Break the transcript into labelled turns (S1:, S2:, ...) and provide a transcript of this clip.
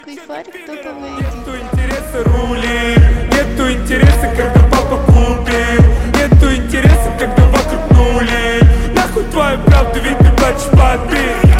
S1: Кайфарик топовый.
S2: Нету интереса рули, нету интереса, когда папа купит. Нету интереса, когда вокруг нули. Нахуй твою правду, ведь ты плачешь под бит.